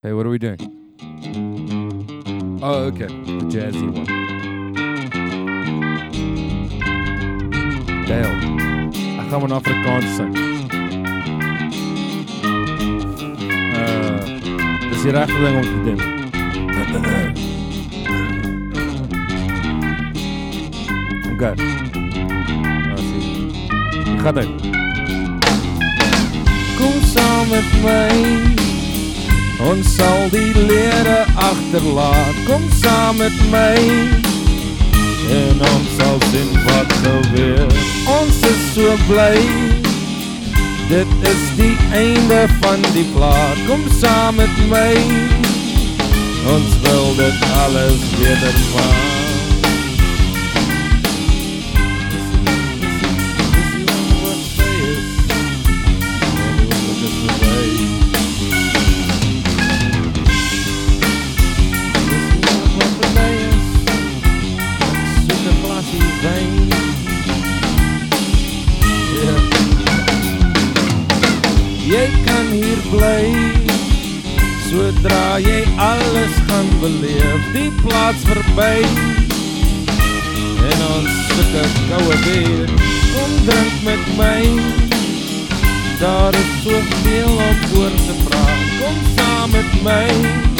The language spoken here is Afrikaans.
Hey, what are we doing? Oh, okay. The jazzy one. Dale, ek gaan in Afrikaans sing. Dis die regte ding om te doen. Okay. Ek gaan dit. Kom saam met my. Ons sal die lere agterlaat. Kom saam met my. En ons sal sien wat gebeur. Ons is so bly. Dit is die einde van die plaat. Kom saam met my. Ons wil dit alles beter maak. Jy kan hier bly, sodra jy alles gaan beleef, die plaas verby, en ons soeke koue bier, kom drink met my, daar is soveel om oor te praat, kom saam met my.